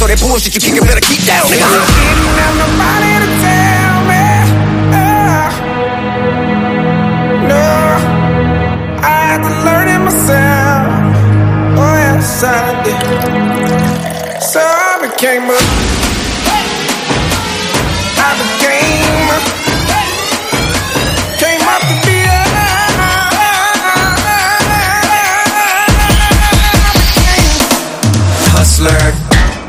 that bullshit you kickin' better keep down, nigga. Didn't have nobody to tell me. No, I had to learn it myself. Oh yes, I did. So I became